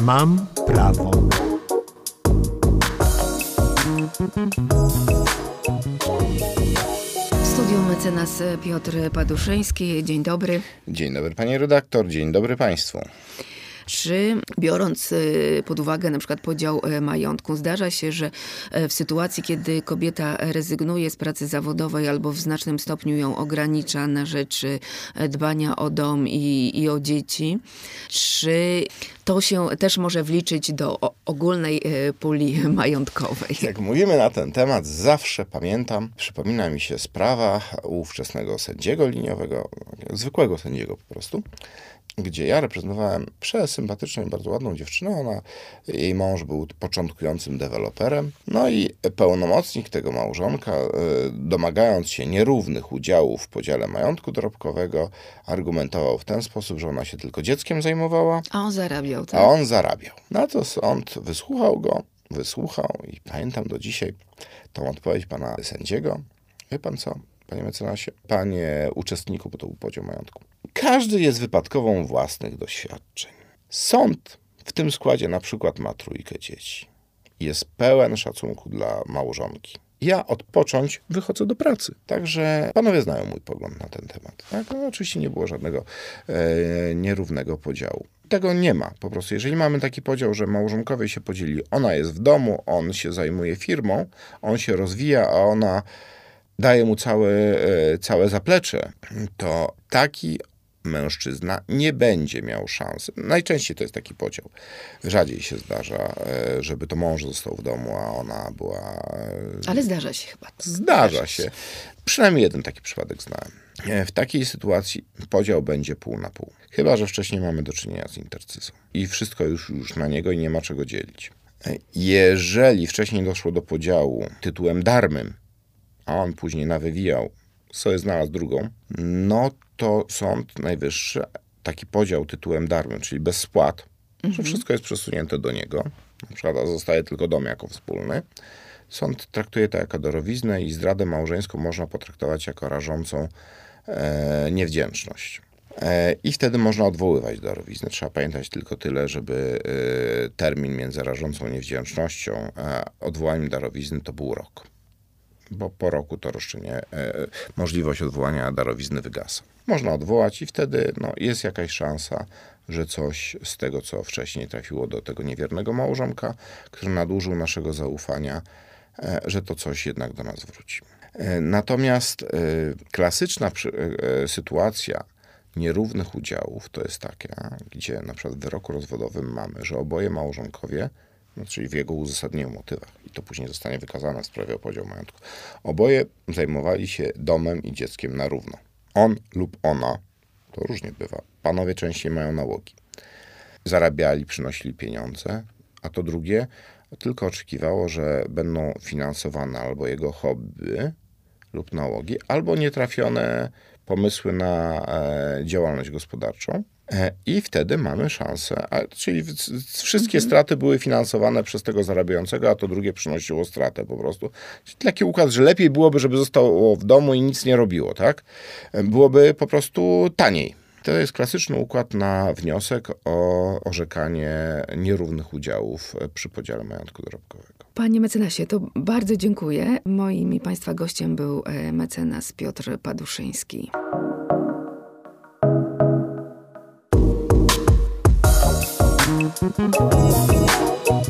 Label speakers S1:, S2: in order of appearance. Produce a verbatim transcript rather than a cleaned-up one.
S1: Mam prawo.
S2: W studiu mecenas Piotr Paduszyński. Dzień dobry.
S3: Dzień dobry pani redaktor, dzień dobry państwu.
S2: Czy biorąc pod uwagę na przykład podział majątku, zdarza się, że w sytuacji, kiedy kobieta rezygnuje z pracy zawodowej albo w znacznym stopniu ją ogranicza na rzecz dbania o dom i, i o dzieci, czy to się też może wliczyć do ogólnej puli majątkowej?
S3: Jak mówimy na ten temat, zawsze pamiętam, przypomina mi się sprawa ówczesnego sędziego liniowego, zwykłego sędziego po prostu, gdzie ja reprezentowałem przesympatyczną i bardzo ładną dziewczynę. Ona, jej mąż był początkującym deweloperem. No i pełnomocnik tego małżonka, domagając się nierównych udziałów w podziale majątku dorobkowego, argumentował w ten sposób, że ona się tylko dzieckiem zajmowała.
S2: A on zarabiał, tak?
S3: A on zarabiał. Na to sąd wysłuchał go, wysłuchał i pamiętam do dzisiaj tą odpowiedź pana sędziego. Wie pan co, panie mecenasie, panie uczestniku, bo to był podział majątku. Każdy jest wypadkową własnych doświadczeń. Sąd w tym składzie na przykład ma trójkę dzieci. Jest pełen szacunku dla małżonki. Ja odpocząć wychodzę do pracy. Także panowie znają mój pogląd na ten temat. Tak? No, oczywiście nie było żadnego e, nierównego podziału. Tego nie ma. Po prostu jeżeli mamy taki podział, że małżonkowie się podzieli, ona jest w domu, on się zajmuje firmą, on się rozwija, a ona daje mu całe, e, całe zaplecze, to taki mężczyzna nie będzie miał szansy. Najczęściej to jest taki podział. Rzadziej się zdarza, żeby to mąż został w domu, a ona była...
S2: Ale zdarza się chyba.
S3: Zdarza się. Przynajmniej jeden taki przypadek znałem. W takiej sytuacji podział będzie pół na pół. Chyba że wcześniej mamy do czynienia z intercyzą. I wszystko już, już na niego i nie ma czego dzielić. Jeżeli wcześniej doszło do podziału tytułem darmym, a on później nawywijał, sobie znalazł drugą, no to Sąd Najwyższy taki podział tytułem darmym, czyli bez spłat, mhm. że wszystko jest przesunięte do niego, na przykład zostaje tylko dom jako wspólny, sąd traktuje to jako darowiznę i zdradę małżeńską można potraktować jako rażącą e, niewdzięczność. E, I wtedy można odwoływać darowizny. Trzeba pamiętać tylko tyle, żeby e, termin między rażącą niewdzięcznością a odwołaniem darowizny to był rok. Bo po roku to roszczenie, e, możliwość odwołania darowizny wygasa. Można odwołać i wtedy no, jest jakaś szansa, że coś z tego, co wcześniej trafiło do tego niewiernego małżonka, który nadużył naszego zaufania, e, że to coś jednak do nas wróci. E, natomiast e, klasyczna przy, e, sytuacja nierównych udziałów to jest taka, gdzie na przykład w wyroku rozwodowym mamy, że oboje małżonkowie, no, czyli w jego uzasadnieniu, motywach, i to później zostanie wykazane w sprawie o podział majątku, oboje zajmowali się domem i dzieckiem na równo. On lub ona, to różnie bywa, panowie częściej mają nałogi. Zarabiali, przynosili pieniądze, a to drugie tylko oczekiwało, że będą finansowane albo jego hobby lub nałogi, albo nietrafione pomysły na e, działalność gospodarczą. I wtedy mamy szansę, a, czyli wszystkie straty były finansowane przez tego zarabiającego, a to drugie przynosiło stratę po prostu. Czyli taki układ, że lepiej byłoby, żeby zostało w domu i nic nie robiło, tak? Byłoby po prostu taniej. To jest klasyczny układ na wniosek o orzekanie nierównych udziałów przy podziale majątku dorobkowego.
S2: Panie mecenasie, to bardzo dziękuję. Moim i państwa gościem był mecenas Piotr Paduszyński. Thank you.